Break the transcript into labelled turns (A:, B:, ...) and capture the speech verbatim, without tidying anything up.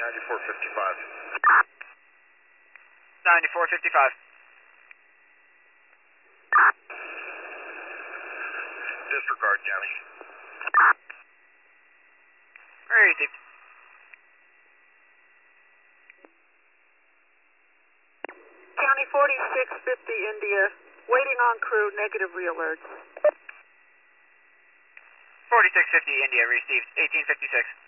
A: ninety-four fifty-five.
B: ninety-four fifty-five.
A: Disregard, County.
B: Very received.
C: County forty-six fifty India, waiting on crew, negative re-alerts.
B: forty-six fifty India, received eighteen fifty-six.